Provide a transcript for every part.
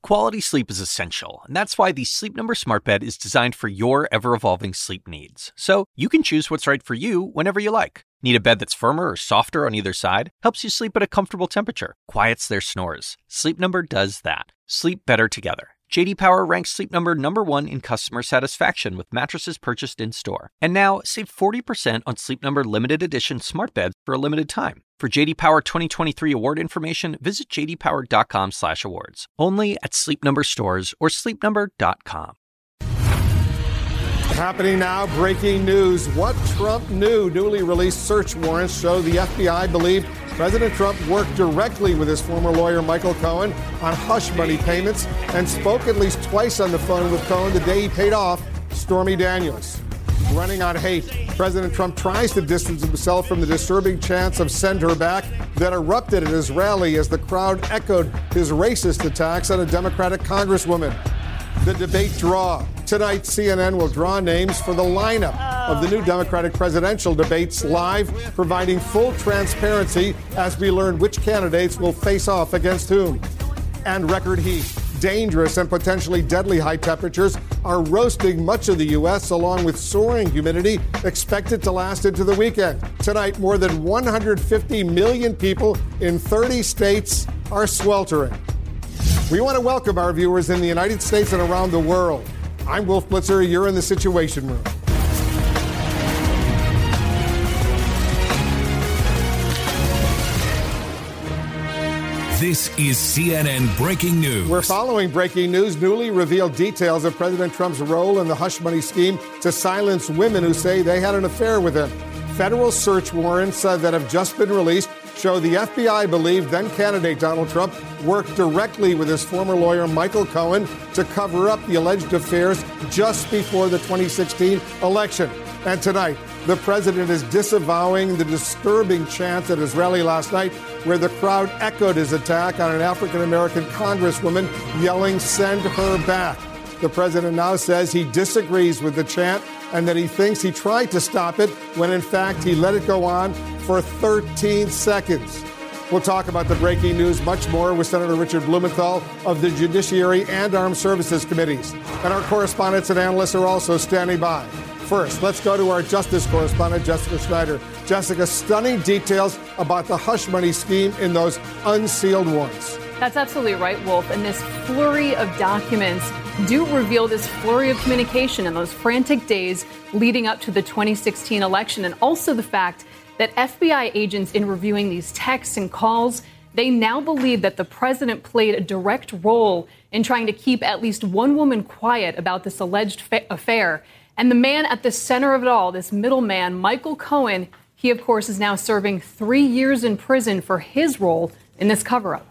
Quality sleep is essential, and that's why the Sleep Number Smart Bed is designed for your ever-evolving sleep needs. So you can choose what's right for you whenever you like. Need a bed that's firmer or softer on either side? Helps you sleep at a comfortable temperature. Quiets their snores. Sleep Number does that. Sleep better together. J.D. Power ranks Sleep Number #1 in customer satisfaction with mattresses purchased in-store. And now, save 40% on Sleep Number limited edition smart beds for a limited time. For J.D. Power 2023 award information, visit jdpower.com/awards. Only at Sleep Number stores or sleepnumber.com. Happening now, breaking news. What Trump knew. Newly released search warrants show the FBI believed President Trump worked directly with his former lawyer, Michael Cohen, on hush money payments and spoke at least twice on the phone with Cohen the day he paid off Stormy Daniels. Running on hate, President Trump tries to distance himself from the disturbing chants of "send her back" that erupted at his rally as the crowd echoed his racist attacks on a Democratic congresswoman. The debate draw. Tonight, CNN will draw names for the lineup of the new Democratic presidential debates live, providing full transparency as we learn which candidates will face off against whom. And record heat. Dangerous and potentially deadly high temperatures are roasting much of the U.S., along with soaring humidity expected to last into the weekend. Tonight, more than 150 million people in 30 states are sweltering. We want to welcome our viewers in the United States and around the world. I'm Wolf Blitzer. You're in the Situation Room. This is CNN Breaking News. We're following breaking news. Newly revealed details of President Trump's role in the hush money scheme to silence women who say they had an affair with him. Federal search warrants that have just been released show the FBI believed then-candidate Donald Trump worked directly with his former lawyer Michael Cohen to cover up the alleged affairs just before the 2016 election. And tonight, the president is disavowing the disturbing chant at his rally last night where the crowd echoed his attack on an African-American congresswoman yelling, "Send her back." The president now says he disagrees with the chant and that he thinks he tried to stop it when, in fact, he let it go on for 13 seconds. We'll talk about the breaking news much more with Senator Richard Blumenthal of the Judiciary and Armed Services Committees. And our correspondents and analysts are also standing by. First, let's go to our justice correspondent, Jessica Schneider. Jessica, stunning details about the hush money scheme in those unsealed warrants. That's absolutely right, Wolf. And this flurry of documents do reveal this flurry of communication in those frantic days leading up to the 2016 election, and also the fact that FBI agents, in reviewing these texts and calls, they now believe that the president played a direct role in trying to keep at least one woman quiet about this alleged affair. And the man at the center of it all, this middleman, Michael Cohen, he, of course, is now serving 3 years in prison for his role in this cover-up.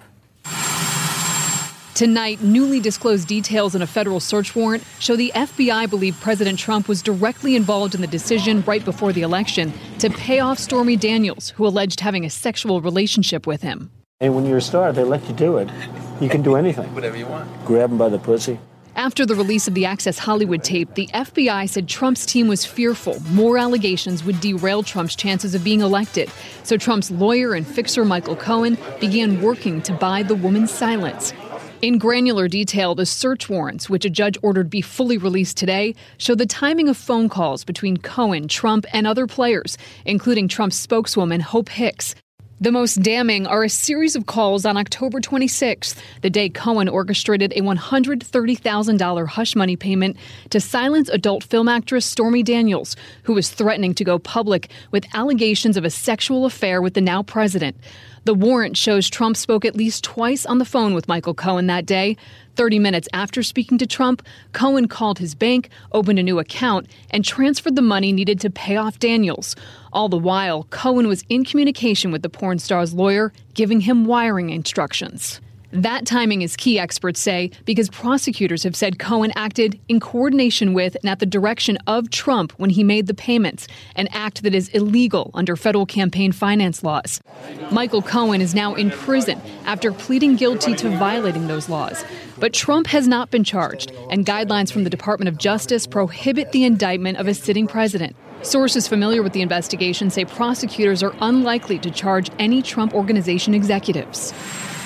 Tonight, newly disclosed details in a federal search warrant show the FBI believe President Trump was directly involved in the decision right before the election to pay off Stormy Daniels, who alleged having a sexual relationship with him. And when you're a star, they let you do it. You can do anything. Whatever you want. Grab them by the pussy. After the release of the Access Hollywood tape, the FBI said Trump's team was fearful more allegations would derail Trump's chances of being elected. So Trump's lawyer and fixer Michael Cohen began working to buy the woman's silence. In granular detail, the search warrants, which a judge ordered be fully released today, show the timing of phone calls between Cohen, Trump, and other players, including Trump's spokeswoman, Hope Hicks. The most damning are a series of calls on October 26th, the day Cohen orchestrated a $130,000 hush money payment to silence adult film actress Stormy Daniels, who was threatening to go public with allegations of a sexual affair with the now president. The warrant shows Trump spoke at least twice on the phone with Michael Cohen that day. 30 minutes after speaking to Trump, Cohen called his bank, opened a new account, and transferred the money needed to pay off Daniels. All the while, Cohen was in communication with the porn star's lawyer, giving him wiring instructions. That timing is key, experts say, because prosecutors have said Cohen acted in coordination with and at the direction of Trump when he made the payments, an act that is illegal under federal campaign finance laws. Michael Cohen is now in prison after pleading guilty to violating those laws. But Trump has not been charged, and guidelines from the Department of Justice prohibit the indictment of a sitting president. Sources familiar with the investigation say prosecutors are unlikely to charge any Trump Organization executives.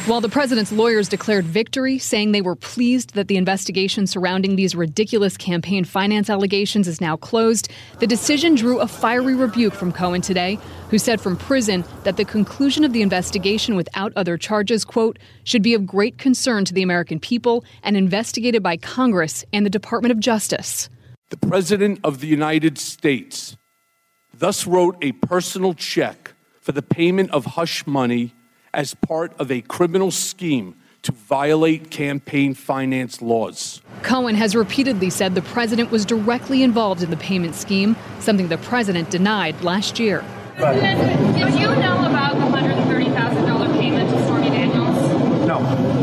While the president's lawyers declared victory, saying they were pleased that the investigation surrounding these ridiculous campaign finance allegations is now closed, the decision drew a fiery rebuke from Cohen today, who said from prison that the conclusion of the investigation without other charges, quote, should be of great concern to the American people and investigated by Congress and the Department of Justice. The President of the United States thus wrote a personal check for the payment of hush money as part of a criminal scheme to violate campaign finance laws. Cohen has repeatedly said the president was directly involved in the payment scheme, something the president denied last year. President, did you know about the $130,000 payment to Stormy Daniels? No.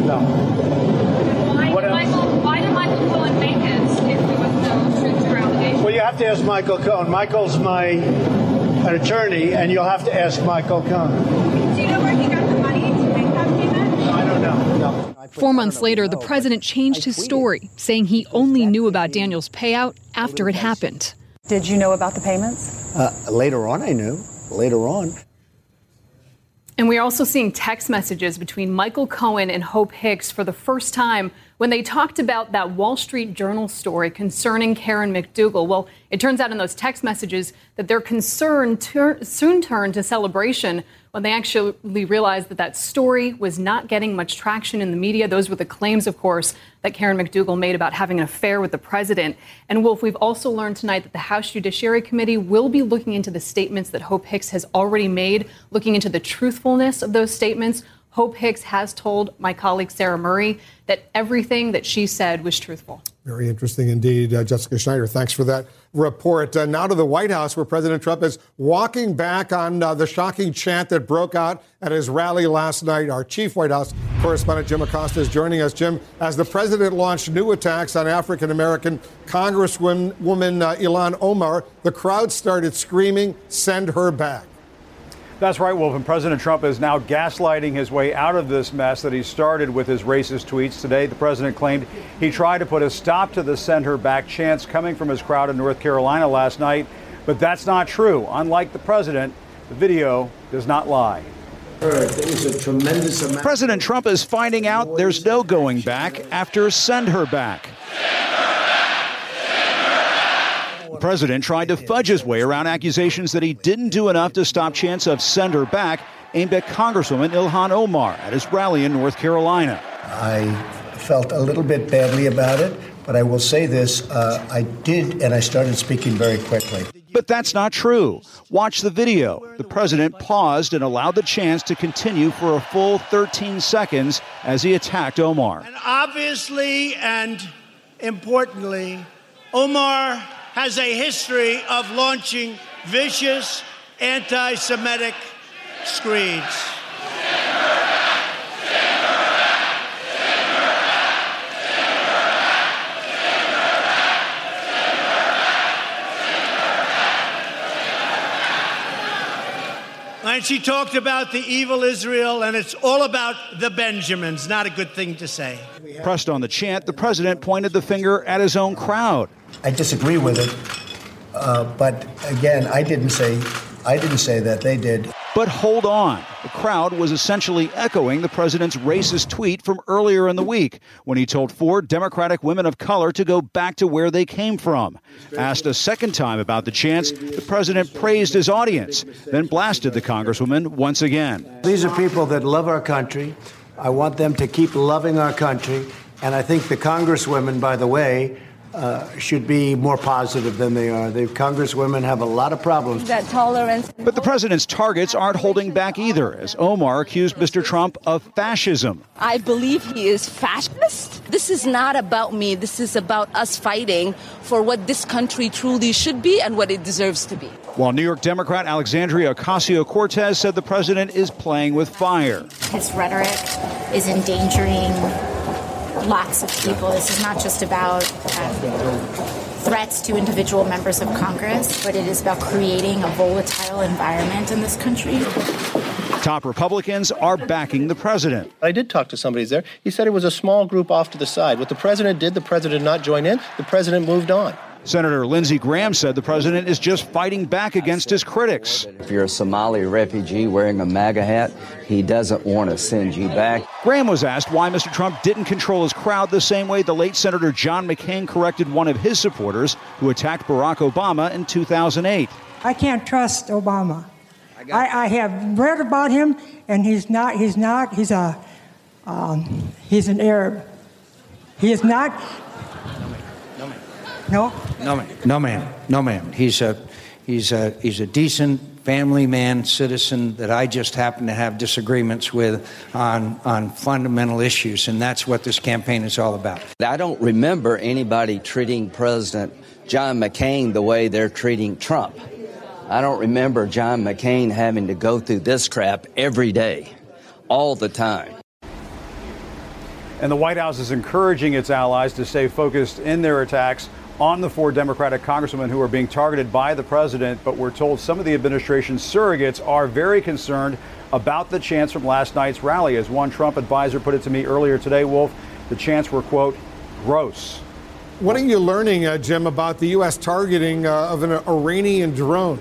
Why did Michael Cohen make it if there was no truth to your allegation? Well, you have to ask Michael Cohen. Michael's an attorney, and you'll have to ask Michael Cohen. Do you know where he got the money to make that payment? I don't know. No. 4 months later, the president changed his story, saying he only knew about Daniels' payout after it happened. Did you know about the payments? Later on, I knew. Later on. And we are also seeing text messages between Michael Cohen and Hope Hicks for the first time when they talked about that Wall Street Journal story concerning Karen McDougal. Well, it turns out in those text messages that their concern soon turned to celebration when they actually realized that that story was not getting much traction in the media. Those were the claims, of course, that Karen McDougal made about having an affair with the president. And Wolf, we've also learned tonight that the House Judiciary Committee will be looking into the statements that Hope Hicks has already made, looking into the truthfulness of those statements. Hope Hicks has told my colleague Sarah Murray that everything that she said was truthful. Very interesting indeed. Jessica Schneider, thanks for that report. Now to the White House, where President Trump is walking back on the shocking chant that broke out at his rally last night. Our chief White House correspondent, Jim Acosta, is joining us. Jim, as the president launched new attacks on African-American Congresswoman Ilhan Omar, the crowd started screaming, "Send her back." That's right, Wolf. And President Trump is now gaslighting his way out of this mess that he started with his racist tweets. Today, the president claimed he tried to put a stop to the "send her back" chants coming from his crowd in North Carolina last night. But that's not true. Unlike the president, the video does not lie. President Trump is finding out there's no going back after "send her back." The president tried to fudge his way around accusations that he didn't do enough to stop chants of "send her back" aimed at Congresswoman Ilhan Omar at his rally in North Carolina. I felt a little bit badly about it, but I will say this, I did, and I started speaking very quickly. But that's not true. Watch the video. The president paused and allowed the chants to continue for a full 13 seconds as he attacked Omar. And obviously and importantly, Omar has a history of launching vicious anti-Semitic screeds. 'And she talked about the evil Israel, and it's all about the Benjamins. Not a good thing to say. Pressed on the chant, the president pointed the finger at his own crowd. I disagree with it, but again, I didn't say that. They did. But hold on. The crowd was essentially echoing the president's racist tweet from earlier in the week when he told 4 Democratic women of color to go back to where they came from. Asked a second time about the chants, the president praised his audience, then blasted the congresswoman once again. These are people that love our country. I want them to keep loving our country. And I think the congresswomen, by the way, should be more positive than they are. The congresswomen have a lot of problems. That tolerance. But the president's targets aren't holding back either, as Omar accused Mr. Trump of fascism. I believe he is fascist. This is not about me. This is about us fighting for what this country truly should be and what it deserves to be. While New York Democrat Alexandria Ocasio-Cortez said the president is playing with fire. His rhetoric is endangering lots of people. This is not just about threats to individual members of Congress, but it is about creating a volatile environment in this country. Top Republicans are backing the president. I did talk to somebody there. He said it was a small group off to the side. What the president did not join in. The president moved on. Senator Lindsey Graham said the president is just fighting back against his critics. If you're a Somali refugee wearing a MAGA hat, he doesn't want to send you back. Graham was asked why Mr. Trump didn't control his crowd the same way the late Senator John McCain corrected one of his supporters who attacked Barack Obama in 2008. I can't trust Obama. I have read about him, and he's an Arab. He is not. No, ma'am. He's a decent family man, citizen that I just happen to have disagreements with on fundamental issues, and that's what this campaign is all about. I don't remember anybody treating President John McCain the way they're treating Trump. I don't remember John McCain having to go through this crap every day, all the time. And the White House is encouraging its allies to stay focused in their attacks on the 4 Democratic congressmen who are being targeted by the president. But we're told some of the administration's surrogates are very concerned about the chants from last night's rally. As one Trump advisor put it to me earlier today, Wolf, the chants were, quote, gross. What are you learning, Jim, about the U.S. targeting of an Iranian drone?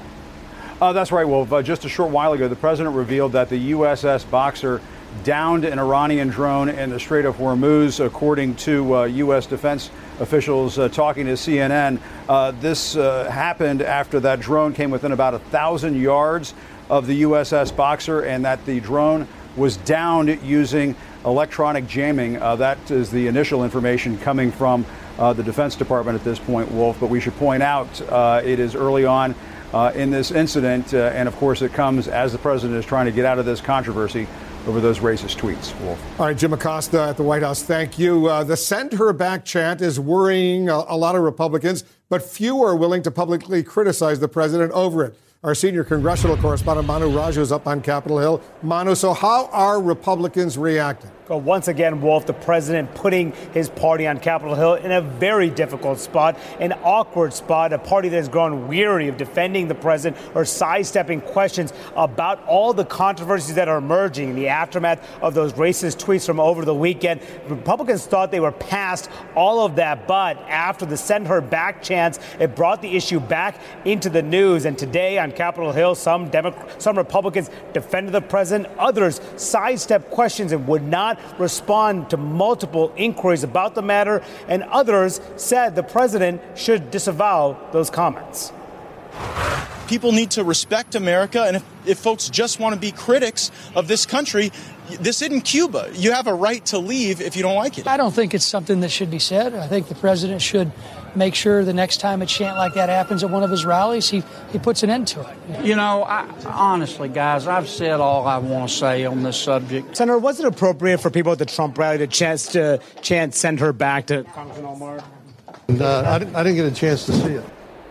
That's right, Wolf. Just a short while ago, the president revealed that the USS Boxer downed an Iranian drone in the Strait of Hormuz, according to U.S. defense officials talking to CNN. This happened after that drone came within about 1,000 yards of the USS Boxer, and that the drone was downed using electronic jamming. That is the initial information coming from the Defense Department at this point, Wolf. But we should point out it is early on in this incident, and of course it comes as the president is trying to get out of this controversy over those racist tweets. Wolf. All right, Jim Acosta at the White House, thank you. The send her back chant is worrying a lot of Republicans, but few are willing to publicly criticize the president over it. Our senior congressional correspondent, Manu Raju, is up on Capitol Hill. Manu, so how are Republicans reacting? Well, once again, Wolf, the president putting his party on Capitol Hill in a very difficult spot, an awkward spot, a party that has grown weary of defending the president or sidestepping questions about all the controversies that are emerging in the aftermath of those racist tweets from over the weekend. Republicans thought they were past all of that, but after the send her back chants, it brought the issue back into the news. And today on Capitol Hill, some Republicans defended the president, others sidestepped questions and would not respond to multiple inquiries about the matter, and others said the president should disavow those comments. People need to respect America, and if folks just want to be critics of this country, this isn't Cuba. You have a right to leave if you don't like it. I don't think it's something that should be said. I think the president should make sure the next time a chant like that happens at one of his rallies, he puts an end to it. You know, honestly, guys, I've said all I want to say on this subject. Senator, was it appropriate for people at the Trump rally to chant send her back to Congressman Omar? I didn't get a chance to see it.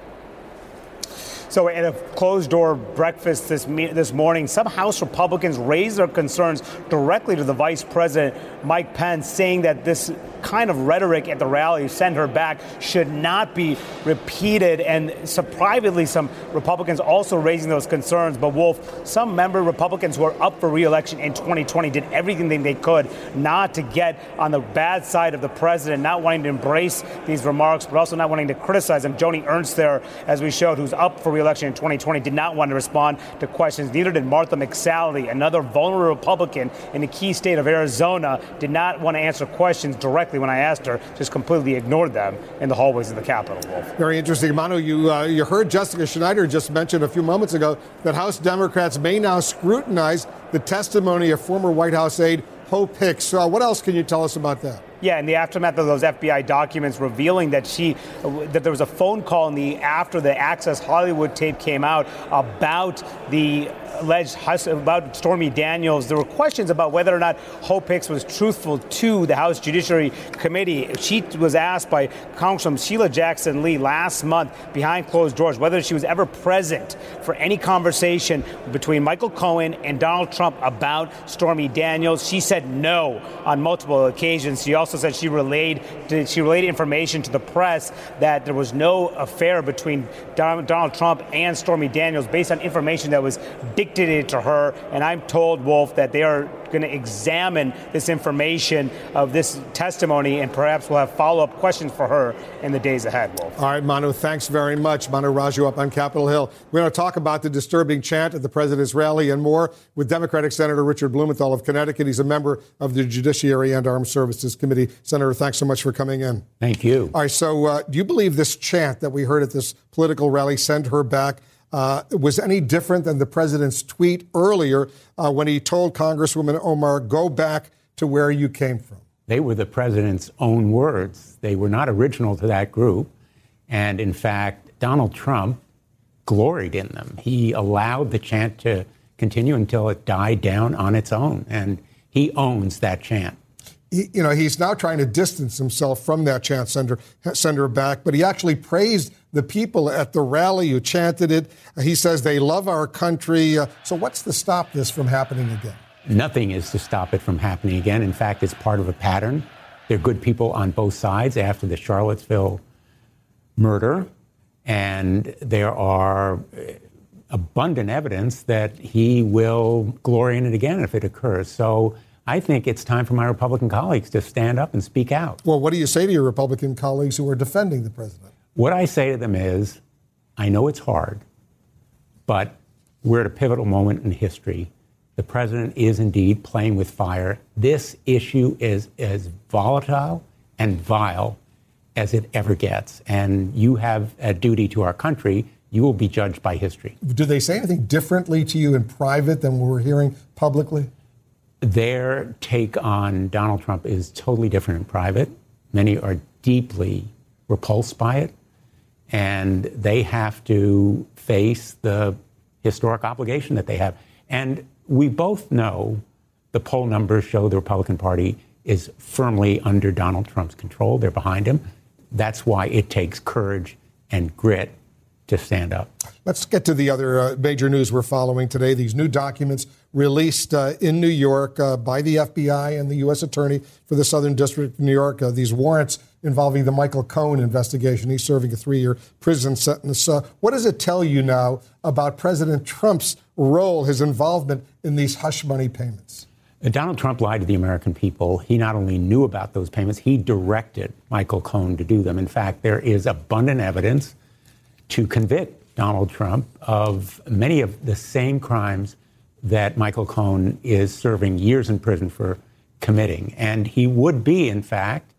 So at a closed-door breakfast this morning, some House Republicans raised their concerns directly to the Vice President, Mike Pence, saying that this kind of rhetoric at the rally, send her back, should not be repeated. And privately, some Republicans also raising those concerns. But, Wolf, some member Republicans who are up for re-election in 2020 did everything they could not to get on the bad side of the president, not wanting to embrace these remarks, but also not wanting to criticize him. Joni Ernst there, as we showed, who's up for re-election in 2020, did not want to respond to questions. Neither did Martha McSally, another vulnerable Republican in the key state of Arizona, did not want to answer questions directly when I asked her, just completely ignored them in the hallways of the Capitol. Wolf. Very interesting. Manu, you heard Jessica Schneider just mention a few moments ago that House Democrats may now scrutinize the testimony of former White House aide Hope Hicks. What else can you tell us about that? Yeah, in the aftermath of those FBI documents revealing that there was a phone call after the Access Hollywood tape came out about the alleged about Stormy Daniels. There were questions about whether or not Hope Hicks was truthful to the House Judiciary Committee. She was asked by Congresswoman Sheila Jackson Lee last month behind closed doors whether she was ever present for any conversation between Michael Cohen and Donald Trump about Stormy Daniels. She said no on multiple occasions. She also said she relayed information to the press that there was no affair between Donald Trump and Stormy Daniels based on information that was dictated to her. And I'm told, Wolf, that they are going to examine this information of this testimony, and perhaps we'll have follow-up questions for her in the days ahead, Wolf. All right, Manu, thanks very much. Manu Raju up on Capitol Hill. We're going to talk about the disturbing chant at the president's rally and more with Democratic Senator Richard Blumenthal of Connecticut. He's a member of the Judiciary and Armed Services Committee. Senator, thanks so much for coming in. Thank you. All right, so do you believe this chant that we heard at this political rally, "Send her back," was any different than the president's tweet earlier when he told Congresswoman Omar, "Go back to where you came from"? They were the president's own words. They were not original to that group. And in fact, Donald Trump gloried in them. He allowed the chant to continue until it died down on its own. And he owns that chant. He's now trying to distance himself from that chant, "Send her back," but he actually praised the people at the rally who chanted it. He says they love our country. So what's to stop this from happening again? Nothing is to stop it from happening again. In fact, it's part of a pattern. There are good people on both sides after the Charlottesville murder, and there are abundant evidence that he will glory in it again if it occurs. So I think it's time for my Republican colleagues to stand up and speak out. Well, what do you say to your Republican colleagues who are defending the president? What I say to them is, I know it's hard, but we're at a pivotal moment in history. The president is indeed playing with fire. This issue is as volatile and vile as it ever gets. And you have a duty to our country. You will be judged by history. Do they say anything differently to you in private than we're hearing publicly? Their take on Donald Trump is totally different in private. Many are deeply repulsed by it, and they have to face the historic obligation that they have. And we both know the poll numbers show the Republican Party is firmly under Donald Trump's control. They're behind him. That's why it takes courage and grit to stand up. Let's get to the other major news we're following today. These new documents released in New York by the FBI and the U.S. Attorney for the Southern District of New York. These warrants involving the Michael Cohen investigation. He's serving a 3-year prison sentence. What does it tell you now about President Trump's role, his involvement in these hush money payments? Donald Trump lied to the American people. He not only knew about those payments, he directed Michael Cohen to do them. In fact, there is abundant evidence to convict Donald Trump of many of the same crimes that Michael Cohen is serving years in prison for committing. And he would be, in fact,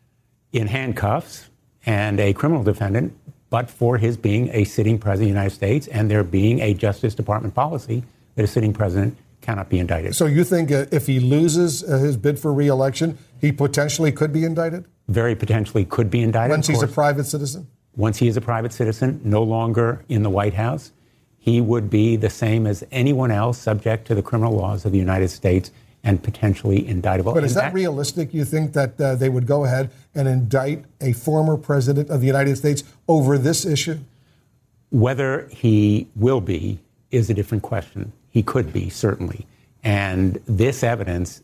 in handcuffs and a criminal defendant, but for his being a sitting president of the United States and there being a Justice Department policy that a sitting president cannot be indicted. So you think if he loses his bid for re-election, he potentially could be indicted? Very potentially could be indicted. Once he's a private citizen? Once he is a private citizen, no longer in the White House, he would be the same as anyone else subject to the criminal laws of the United States and potentially indictable. But is that realistic? You think that they would go ahead and indict a former president of the United States over this issue? Whether he will be is a different question. He could be, certainly. And this evidence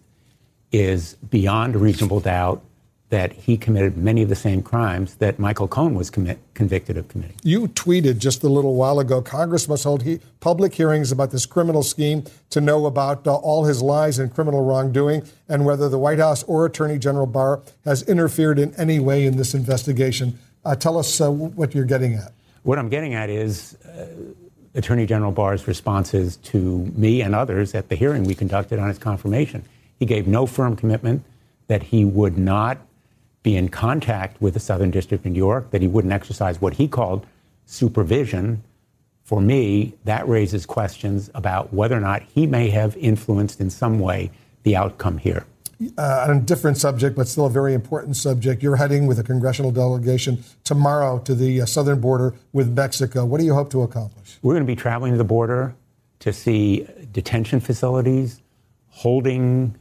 is beyond a reasonable doubt that he committed many of the same crimes that Michael Cohen was convicted of committing. You tweeted just a little while ago, Congress must hold public hearings about this criminal scheme to know about all his lies and criminal wrongdoing and whether the White House or Attorney General Barr has interfered in any way in this investigation. Tell us what you're getting at. What I'm getting at is Attorney General Barr's responses to me and others at the hearing we conducted on his confirmation. He gave no firm commitment that he would not be in contact with the Southern District of New York, that he wouldn't exercise what he called supervision. For me, that raises questions about whether or not he may have influenced in some way the outcome here. On a different subject, but still a very important subject, you're heading with a congressional delegation tomorrow to the southern border with Mexico. What do you hope to accomplish? We're going to be traveling to the border to see detention facilities, holding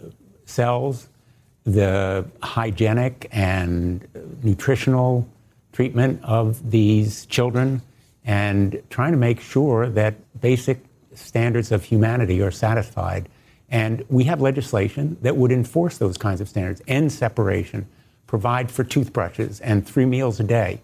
cells, the hygienic and nutritional treatment of these children, and trying to make sure that basic standards of humanity are satisfied. And we have legislation that would enforce those kinds of standards, end separation, provide for toothbrushes and 3 meals a day.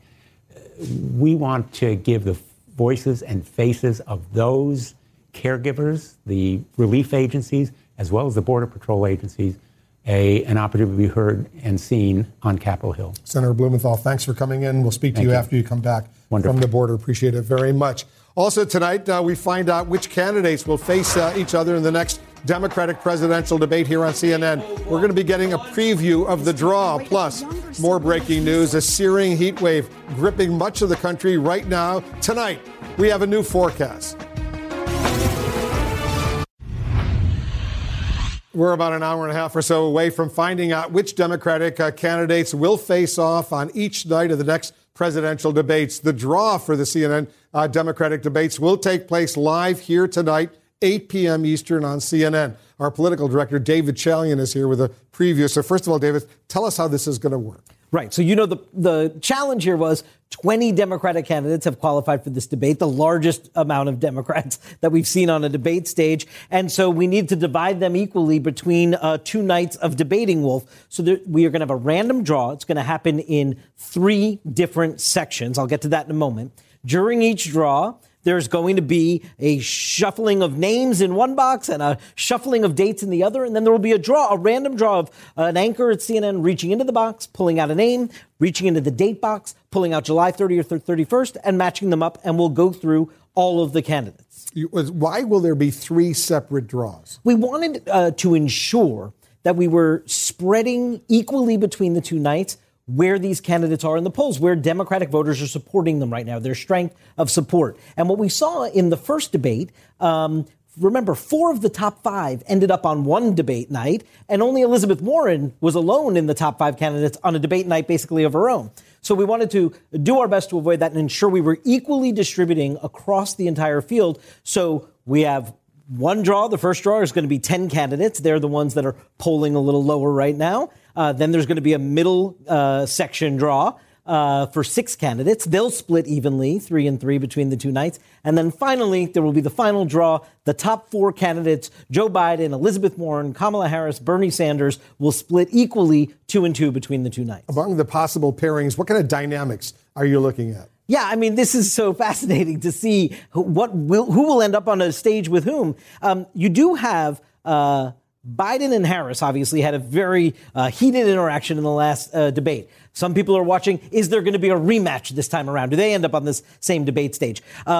We want to give the voices and faces of those caregivers, the relief agencies, as well as the Border Patrol agencies, an opportunity to be heard and seen on Capitol Hill. Senator Blumenthal, thanks for coming in. We'll speak to you after you come back from the border. Appreciate it very much. Also tonight, we find out which candidates will face each other in the next Democratic presidential debate here on CNN. We're going to be getting a preview of the draw, plus more breaking news, a searing heat wave gripping much of the country right now. Tonight, we have a new forecast. We're about an hour and a half or so away from finding out which Democratic candidates will face off on each night of the next presidential debates. The draw for the CNN Democratic debates will take place live here tonight, 8 p.m. Eastern on CNN. Our political director, David Chalian, is here with a preview. So first of all, David, tell us how this is going to work. Right. So, the challenge here was 20 Democratic candidates have qualified for this debate, the largest amount of Democrats that we've seen on a debate stage. And so we need to divide them equally between 2 nights of debating, Wolf. So we are going to have a random draw. It's going to happen in 3 different sections. I'll get to that in a moment. During each draw, there's going to be a shuffling of names in one box and a shuffling of dates in the other. And then there will be a random draw of an anchor at CNN reaching into the box, pulling out a name, reaching into the date box, pulling out July 30th or 31st, and matching them up. And we'll go through all of the candidates. Why will there be 3 separate draws? We wanted to ensure that we were spreading equally between the 2 nights where these candidates are in the polls, where Democratic voters are supporting them right now, their strength of support. And what we saw in the first debate, remember, 4 of the top 5 ended up on one debate night, and only Elizabeth Warren was alone in the top 5 candidates on a debate night basically of her own. So we wanted to do our best to avoid that and ensure we were equally distributing across the entire field. So we have one draw. The first draw is going to be 10 candidates. They're the ones that are polling a little lower right now. Then there's going to be a middle section draw for 6 candidates. They'll split evenly, 3 and 3 between the 2 nights. And then finally, there will be the final draw. The top 4 candidates, Joe Biden, Elizabeth Warren, Kamala Harris, Bernie Sanders, will split equally 2 and 2 between the 2 nights. Among the possible pairings, what kind of dynamics are you looking at? Yeah, I mean, this is so fascinating to see who will end up on a stage with whom. You do have Biden and Harris obviously had a very heated interaction in the last debate. Some people are watching, is there going to be a rematch this time around? Do they end up on this same debate stage?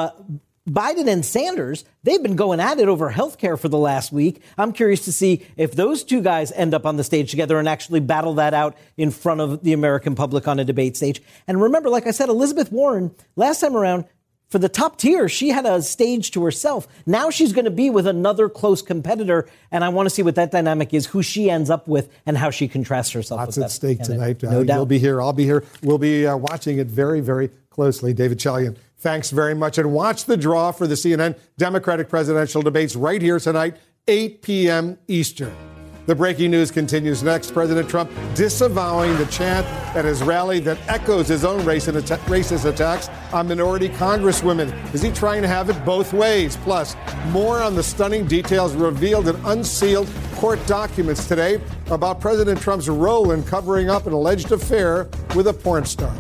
Biden and Sanders, they've been going at it over health care for the last week. I'm curious to see if those 2 guys end up on the stage together and actually battle that out in front of the American public on a debate stage. And remember, like I said, Elizabeth Warren, last time around, for the top tier, she had a stage to herself. Now she's going to be with another close competitor, and I want to see what that dynamic is, who she ends up with, and how she contrasts herself with that. Lots at stake tonight. No doubt. You'll be here. I'll be here. We'll be watching it very, very closely. David Chalian, thanks very much. And watch the draw for the CNN Democratic presidential debates right here tonight, 8 p.m. Eastern. The breaking news continues next. President Trump disavowing the chant at his rally that echoes his own racist attacks on minority congresswomen. Is he trying to have it both ways? Plus, more on the stunning details revealed in unsealed court documents today about President Trump's role in covering up an alleged affair with a porn star.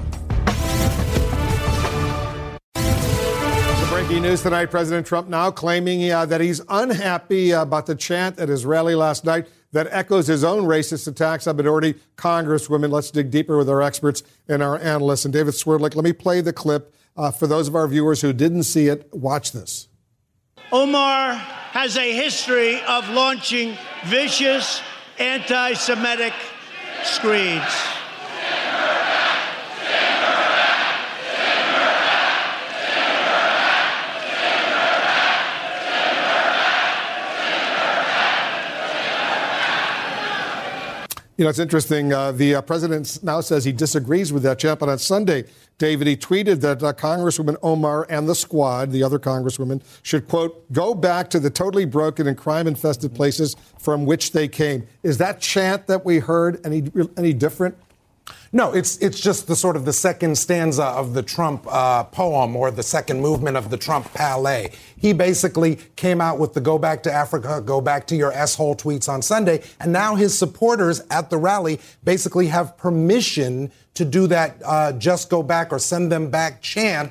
Breaking news tonight, President Trump now claiming that he's unhappy about the chant at his rally last night that echoes his own racist attacks on minority congresswomen. Let's dig deeper with our experts and our analysts. And David Swerdlick, let me play the clip for those of our viewers who didn't see it. Watch this. Omar has a history of launching vicious anti-Semitic screeds. You know, it's interesting. The president now says he disagrees with that chant. But on Sunday, David, he tweeted that Congresswoman Omar and the squad, the other congresswomen, should, quote, go back to the totally broken and crime-infested places from which they came. Is that chant that we heard any different? No, it's just the sort of the second stanza of the Trump poem, or the second movement of the Trump ballet. He basically came out with the go back to Africa, go back to your S-hole tweets on Sunday. And now his supporters at the rally basically have permission to do that just go back or send them back chant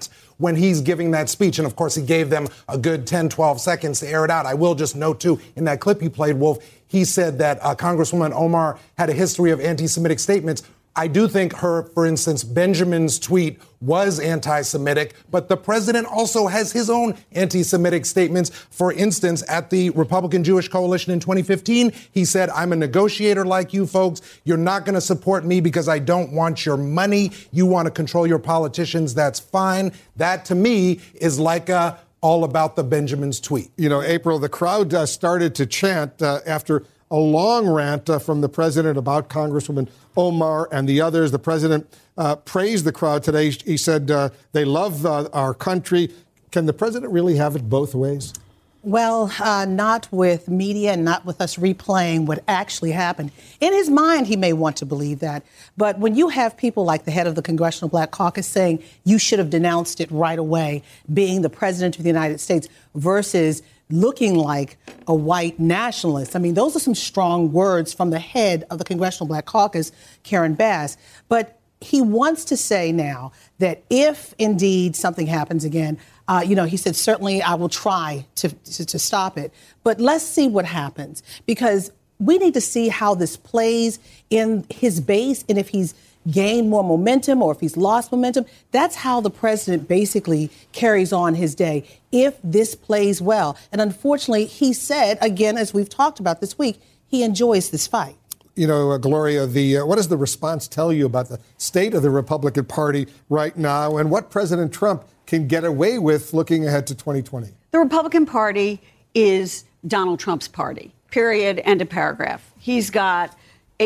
when he's giving that speech. And of course, he gave them a good 10, 12 seconds to air it out. I will just note, too, in that clip he played, Wolf, he said that Congresswoman Omar had a history of anti-Semitic statements. I do think her, for instance, Benjamin's tweet was anti-Semitic, but the president also has his own anti-Semitic statements. For instance, at the Republican Jewish Coalition in 2015, he said, I'm a negotiator like you folks. You're not going to support me because I don't want your money. You want to control your politicians. That's fine. That, to me, is like all about the Benjamin's tweet. You know, April, the crowd started to chant after a long rant from the president about Congresswoman Omar and the others. The president praised the crowd today. He said they love our country. Can the president really have it both ways? Well, not with media and not with us replaying what actually happened. In his mind, he may want to believe that. But when you have people like the head of the Congressional Black Caucus saying you should have denounced it right away, being the president of the United States versus looking like a white nationalist. I mean, those are some strong words from the head of the Congressional Black Caucus, Karen Bass. But he wants to say now that if indeed something happens again, he said, certainly I will try to stop it. But let's see what happens, because we need to see how this plays in his base and if he's gained more momentum or if he's lost momentum. That's how the president basically carries on his day, if this plays well. And unfortunately, he said, again, as we've talked about this week, he enjoys this fight. You know, Gloria, what does the response tell you about the state of the Republican Party right now and what President Trump can get away with looking ahead to 2020? The Republican Party is Donald Trump's party, period, end of paragraph. He's got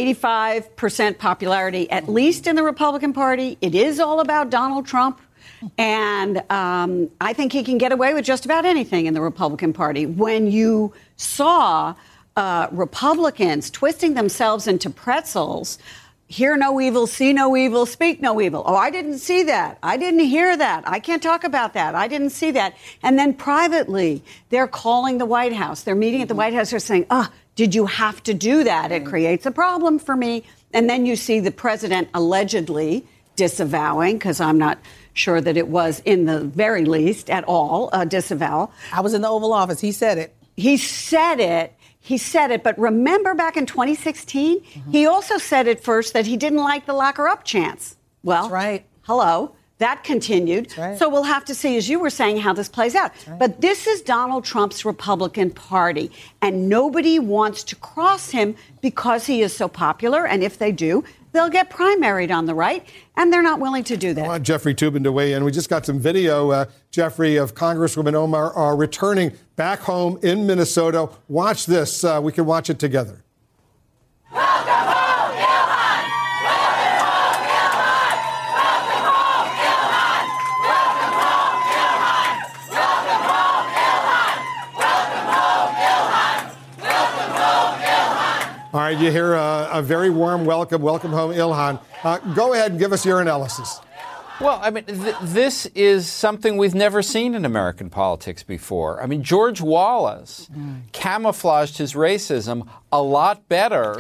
85% popularity, at least in the Republican Party. It is all about Donald Trump. And I think he can get away with just about anything in the Republican Party. When you saw Republicans twisting themselves into pretzels, hear no evil, see no evil, speak no evil. Oh, I didn't see that. I didn't hear that. I can't talk about that. I didn't see that. And then privately, they're calling the White House. They're meeting at the White House. They're saying, did you have to do that? It creates a problem for me. And then you see the president allegedly disavowing, because I'm not sure that it was in the very least at all a disavowal. I was in the Oval Office. He said it. He said it. But remember back in 2016, he also said at first that he didn't like the lock her up chance. Well, that's right. Hello. That continued. Right. So we'll have to see, as you were saying, how this plays out. Right. But this is Donald Trump's Republican Party, and nobody wants to cross him because he is so popular. And if they do, they'll get primaried on the right, and they're not willing to do that. I want Jeffrey Toobin to weigh in. We just got some video, Jeffrey, of Congresswoman Omar returning back home in Minnesota. Watch this. We can watch it together. Welcome home, Ilhan! Welcome home, Ilhan! Welcome home, Ilhan! Welcome home, Ilhan! Welcome home, Ilhan! Welcome home, Ilhan! Welcome home, Ilhan! All right, you hear a very warm welcome. Welcome home, Ilhan. Go ahead and give us your analysis. Well, I mean, this is something we've never seen in American politics before. I mean, George Wallace camouflaged his racism a lot better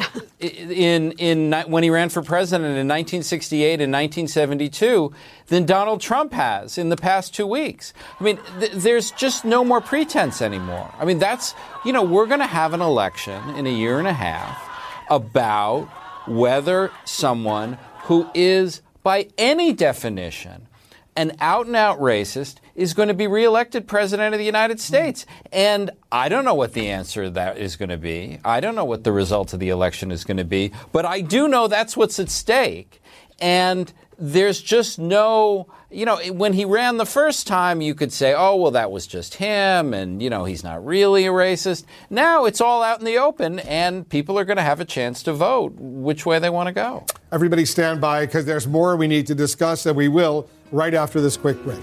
when he ran for president in 1968 and 1972 than Donald Trump has in the past 2 weeks. I mean, there's just no more pretense anymore. I mean, we're going to have an election in a year and a half about whether someone who is, by any definition, an out-and-out racist is going to be reelected president of the United States. And I don't know what the answer to that is going to be. I don't know what the result of the election is going to be. But I do know that's what's at stake. And there's just no, when he ran the first time, you could say, oh, well, that was just him. And, he's not really a racist. Now it's all out in the open, and people are going to have a chance to vote which way they want to go. Everybody stand by, because there's more we need to discuss, and we will right after this quick break.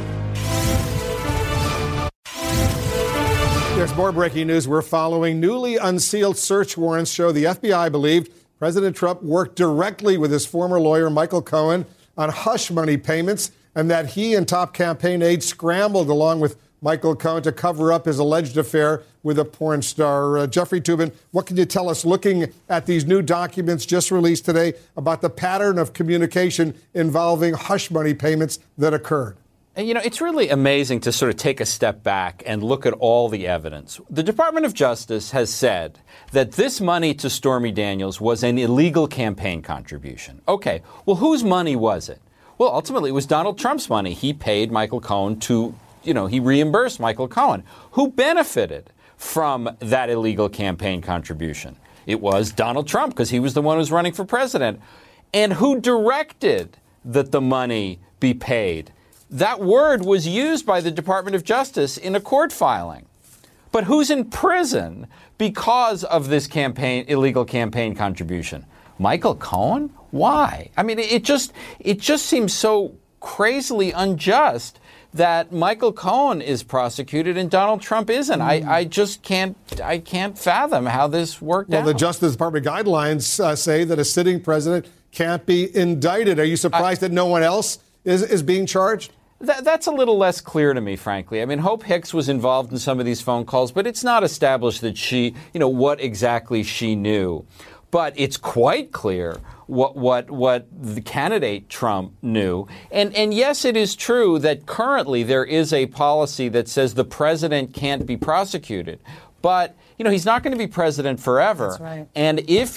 There's more breaking news we're following. Newly unsealed search warrants show the FBI believed President Trump worked directly with his former lawyer, Michael Cohen, on hush money payments, and that he and top campaign aides scrambled along with Michael Cohen to cover up his alleged affair with a porn star. Jeffrey Toobin, what can you tell us, looking at these new documents just released today, about the pattern of communication involving hush money payments that occurred? You know, it's really amazing to sort of take a step back and look at all the evidence. The Department of Justice has said that this money to Stormy Daniels was an illegal campaign contribution. Okay, well, whose money was it? Well, ultimately, it was Donald Trump's money. He paid Michael Cohen to, he reimbursed Michael Cohen. Who benefited from that illegal campaign contribution? It was Donald Trump, because he was the one who was running for president. And who directed that the money be paid? That word was used by the Department of Justice in a court filing. But who's in prison because of this illegal campaign contribution? Michael Cohen? Why? I mean, it just seems so crazily unjust that Michael Cohen is prosecuted and Donald Trump isn't. I just can't fathom how this worked out. Well, the Justice Department guidelines say that a sitting president can't be indicted. Are you surprised that no one else is being charged? That's a little less clear to me, frankly. I mean, Hope Hicks was involved in some of these phone calls, but it's not established that she, what exactly she knew. But it's quite clear what the candidate Trump knew. And yes, it is true that currently there is a policy that says the president can't be prosecuted. But, he's not going to be president forever. That's right. And if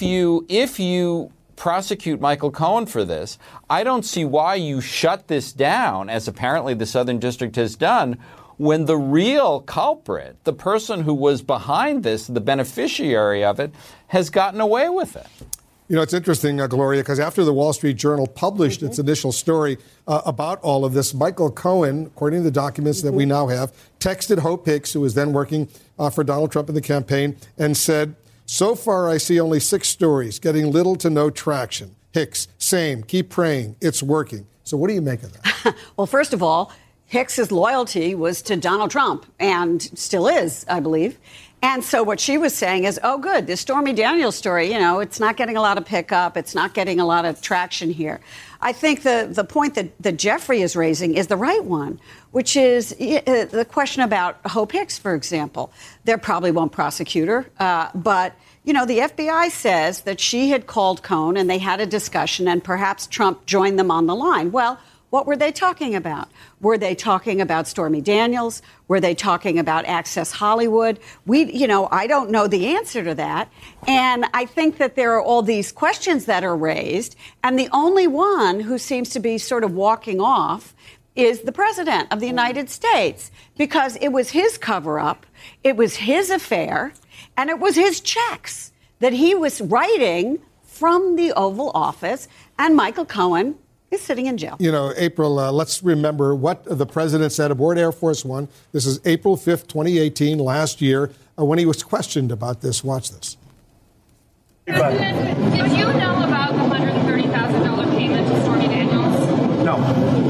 you prosecute Michael Cohen for this, I don't see why you shut this down, as apparently the Southern District has done, when the real culprit, the person who was behind this, the beneficiary of it, has gotten away with it. It's interesting, Gloria, because after the Wall Street Journal published its initial story about all of this, Michael Cohen, according to the documents that we now have, texted Hope Hicks, who was then working for Donald Trump in the campaign, and said, "So far, I see only 6 stories, getting little to no traction. Hicks, same, keep praying, it's working." So what do you make of that? Well, first of all, Hicks's loyalty was to Donald Trump, and still is, I believe. And so what she was saying is, oh, good, this Stormy Daniels story, it's not getting a lot of pickup. It's not getting a lot of traction here. I think the point that Jeffrey is raising is the right one, which is the question about Hope Hicks, for example. There probably won't prosecute her, but the FBI says that she had called Cohen and they had a discussion and perhaps Trump joined them on the line. Well, what were they talking about? Were they talking about Stormy Daniels? Were they talking about Access Hollywood? I don't know the answer to that. And I think that there are all these questions that are raised. And the only one who seems to be sort of walking off is the president of the United States, because it was his cover-up, it was his affair, and it was his checks that he was writing from the Oval Office, and Michael Cohen is sitting in jail. April, let's remember what the president said aboard Air Force One. This is April 5th, 2018, last year, when he was questioned about this. Watch this. President, did you know about the $130,000 payment to Stormy Daniels? No.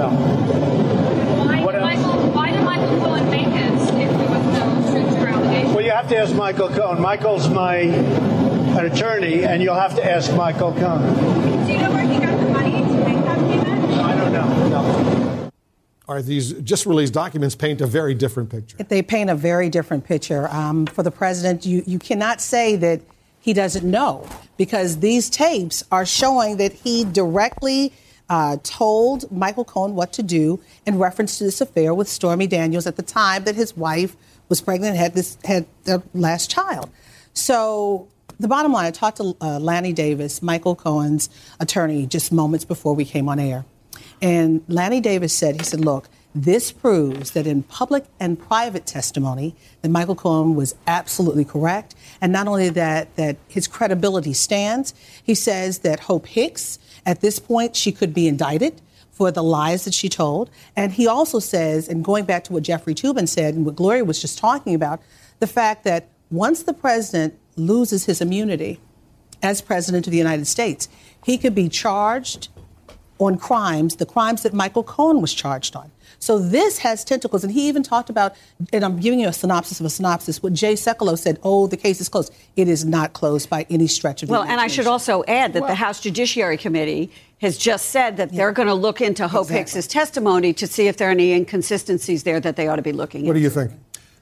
Why did Michael Cohen make it if there was no truth to your allegation? Well, you have to ask Michael Cohen. Michael's an attorney, and you'll have to ask Michael Cohen. Do you know where he got the money to make that payment? I don't know. No. Are these just released documents paint a very different picture? They paint a very different picture. For the president, you cannot say that he doesn't know, because these tapes are showing that he directly told Michael Cohen what to do in reference to this affair with Stormy Daniels at the time that his wife was pregnant and had their last child. So the bottom line, I talked to Lanny Davis, Michael Cohen's attorney, just moments before we came on air. And Lanny Davis said, look, this proves that in public and private testimony that Michael Cohen was absolutely correct. And not only that his credibility stands, he says that Hope Hicks, at this point, she could be indicted for the lies that she told. And he also says, and going back to what Jeffrey Toobin said and what Gloria was just talking about, the fact that once the president loses his immunity as president of the United States, he could be charged on the crimes that Michael Cohen was charged on. So this has tentacles. And he even talked about, and I'm giving you a synopsis of a synopsis, what Jay Sekulow said, the case is closed. It is not closed by any stretch of the imagination. And I should also add that the House Judiciary Committee has just said that they're going to look into Hope Hicks's testimony to see if there are any inconsistencies there that they ought to be looking into. What do you think?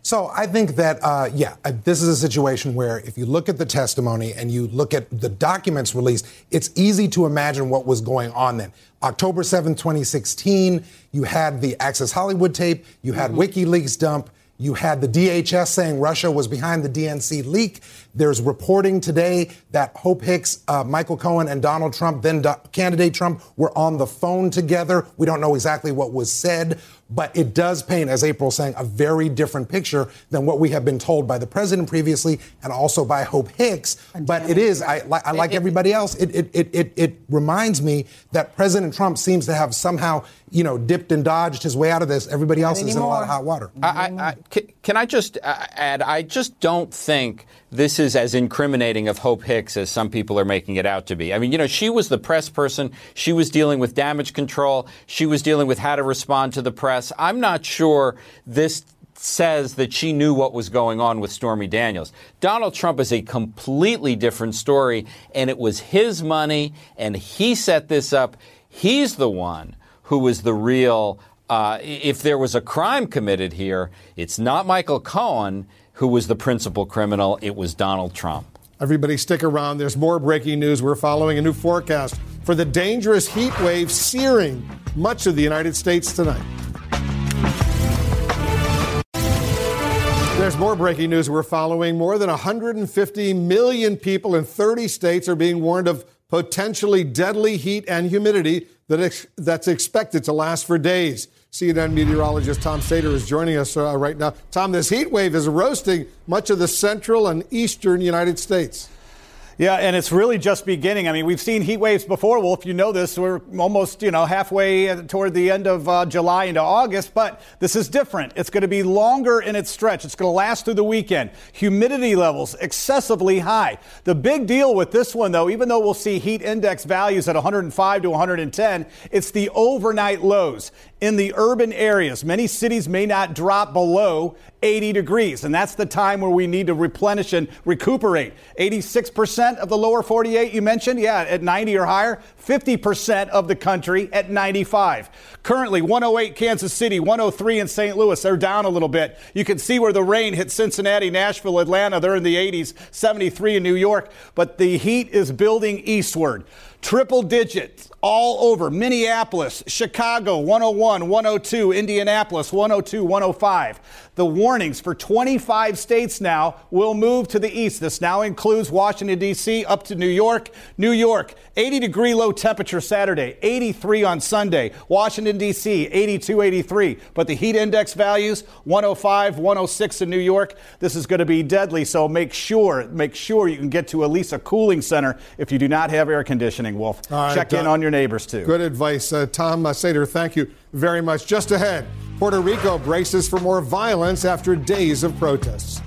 So I think that, this is a situation where if you look at the testimony and you look at the documents released, it's easy to imagine what was going on then. October 7th, 2016, you had the Access Hollywood tape, you had WikiLeaks dump, you had the DHS saying Russia was behind the DNC leak. There's reporting today that Hope Hicks, Michael Cohen, and Donald Trump, then candidate Trump, were on the phone together. We don't know exactly what was said, but it does paint, as April's saying, a very different picture than what we have been told by the president previously and also by Hope Hicks. But it is, I like everybody else, it reminds me that President Trump seems to have somehow, dipped and dodged his way out of this. Everybody else is in a lot of hot water. Can I just add, I just don't think this is as incriminating of Hope Hicks as some people are making it out to be. I mean, she was the press person. She was dealing with damage control. She was dealing with how to respond to the press. I'm not sure this says that she knew what was going on with Stormy Daniels. Donald Trump is a completely different story, and it was his money, and he set this up. He's the one who was the real, if there was a crime committed here, it's not Michael Cohen who was the principal criminal, it was Donald Trump. Everybody stick around. There's more breaking news. We're following a new forecast for the dangerous heat wave searing much of the United States tonight. There's more breaking news we're following. More than 150 million people in 30 states are being warned of potentially deadly heat and humidity that's expected to last for days. CNN meteorologist Tom Sater is joining us right now. Tom, this heat wave is roasting much of the central and eastern United States. Yeah, and it's really just beginning. I mean, we've seen heat waves before. Well, if you know this, we're almost, halfway toward the end of July into August, but this is different. It's going to be longer in its stretch. It's going to last through the weekend. Humidity levels excessively high. The big deal with this one, though, even though we'll see heat index values at 105 to 110, it's the overnight lows. In the urban areas, many cities may not drop below 80 degrees, and that's the time where we need to replenish and recuperate. 86% of the lower 48 you mentioned, at 90 or higher. 50% of the country at 95. Currently, 108 Kansas City, 103 in St. Louis. They're down a little bit. You can see where the rain hit Cincinnati, Nashville, Atlanta. They're in the 80s, 73 in New York. But the heat is building eastward. Triple digits all over. Minneapolis, Chicago, 101, 102, Indianapolis, 102, 105. The warnings for 25 states now will move to the east. This now includes Washington, D.C., up to New York. New York, 80-degree low temperature Saturday, 83 on Sunday. Washington, D.C., 82, 83. But the heat index values, 105, 106 in New York. This is going to be deadly, so make sure you can get to at least a cooling center if you do not have air conditioning, Wolf. Right, check in on your neighbors, too. Good advice. Tom Sater, thank you very much. Just ahead, Puerto Rico braces for more violence after days of protests.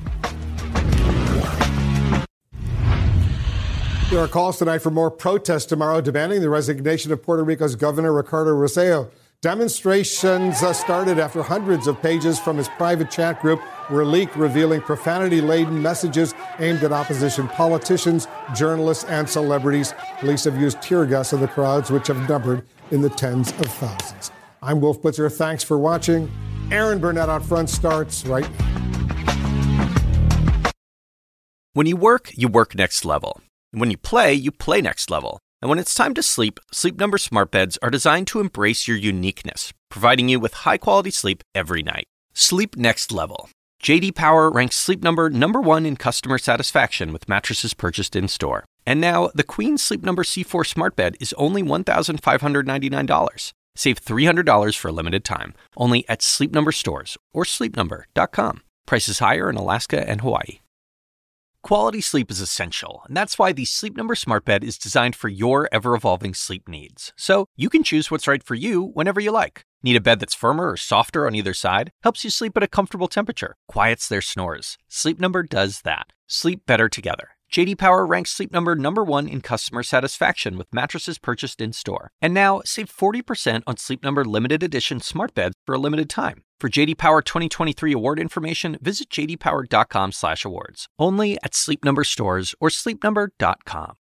There are calls tonight for more protests tomorrow demanding the resignation of Puerto Rico's Governor Ricardo Rossello. Demonstrations started after hundreds of pages from his private chat group were leaked, revealing profanity-laden messages aimed at opposition politicians, journalists, and celebrities. Police have used tear gas in the crowds, which have numbered in the tens of thousands. I'm Wolf Blitzer. Thanks for watching. Aaron Burnett Out Front starts right now. When you work next level. And when you play next level. And when it's time to sleep, Sleep Number smart beds are designed to embrace your uniqueness, providing you with high-quality sleep every night. Sleep next level. J.D. Power ranks Sleep Number #1 in customer satisfaction with mattresses purchased in-store. And now, the Queen Sleep Number C4 smart bed is only $1,599. Save $300 for a limited time, only at Sleep Number stores or sleepnumber.com. Prices higher in Alaska and Hawaii. Quality sleep is essential, and that's why the Sleep Number smart bed is designed for your ever-evolving sleep needs. So you can choose what's right for you whenever you like. Need a bed that's firmer or softer on either side? Helps you sleep at a comfortable temperature. Quiets their snores. Sleep Number does that. Sleep better together. J.D. Power ranks Sleep Number #1 in customer satisfaction with mattresses purchased in-store. And now, save 40% on Sleep Number limited edition smart beds for a limited time. For J.D. Power 2023 award information, visit jdpower.com/awards. Only at Sleep Number stores or sleepnumber.com.